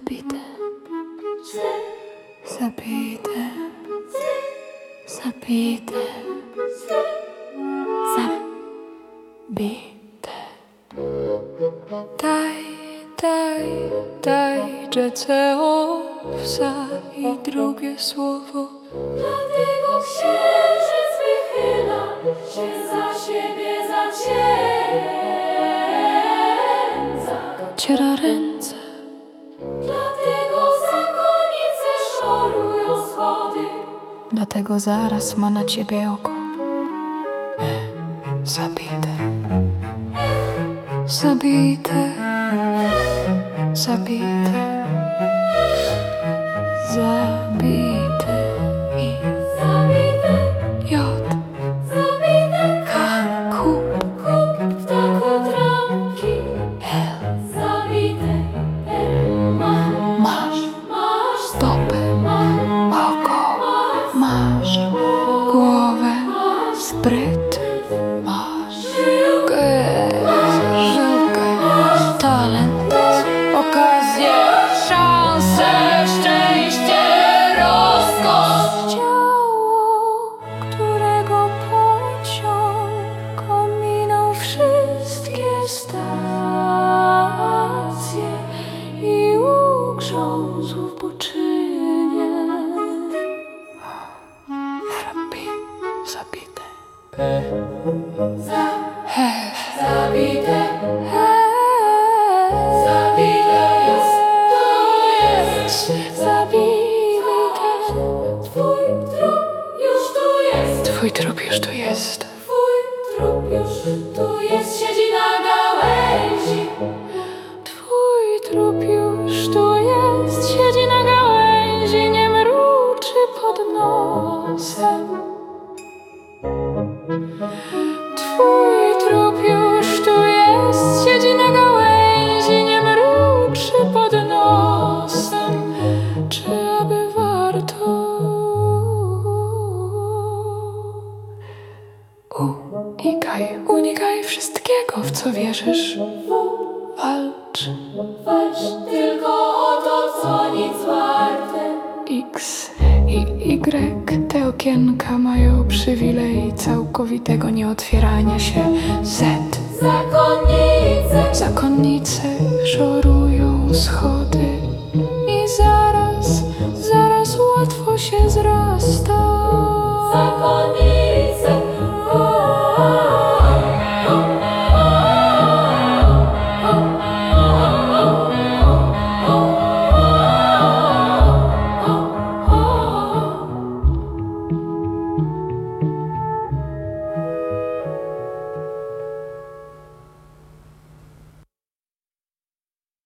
Zabite, zabite, zabite, zabite. Daj rzece owsa i drugie słowo. Dlatego księżyc wychyla się za siebie, za księdza. Ciera ręce, Dlatego zakonnice szorują schody. dlatego zaraz ma na ciebie oko. Zabite, zabite, zabite, zabite i Zabite, jod, zabite, kup, ptakotramki. Zabite, masz stopę, oko, masz głowę, spryt, masz żyłkę, talent, okazję, szansę, szczęście, rozkosz. Ciało, którego pociąg ominął wszystkie stacje i ugrzązł w buczynie. Zabite. zabite, zabite jest, to jest. Zabite. Twój trup już tu jest. Twój trup już tu jest. Twój trup już tu jest, siedzi na gałęzi. Twój trup już tu jest, siedzi na gałęzi, nie mruczy pod nosem. Twój trup już tu jest, siedzi na gałęzi, nie mruczy pod nosem. Czy aby warto? Unikaj wszystkiego, w co wierzysz. Walcz. Walcz tylko o to, co nic warte. X i Y, te okienka mają przywilej całkowitego nieotwierania się. Z, Zakonnice zakonnice szorują schody.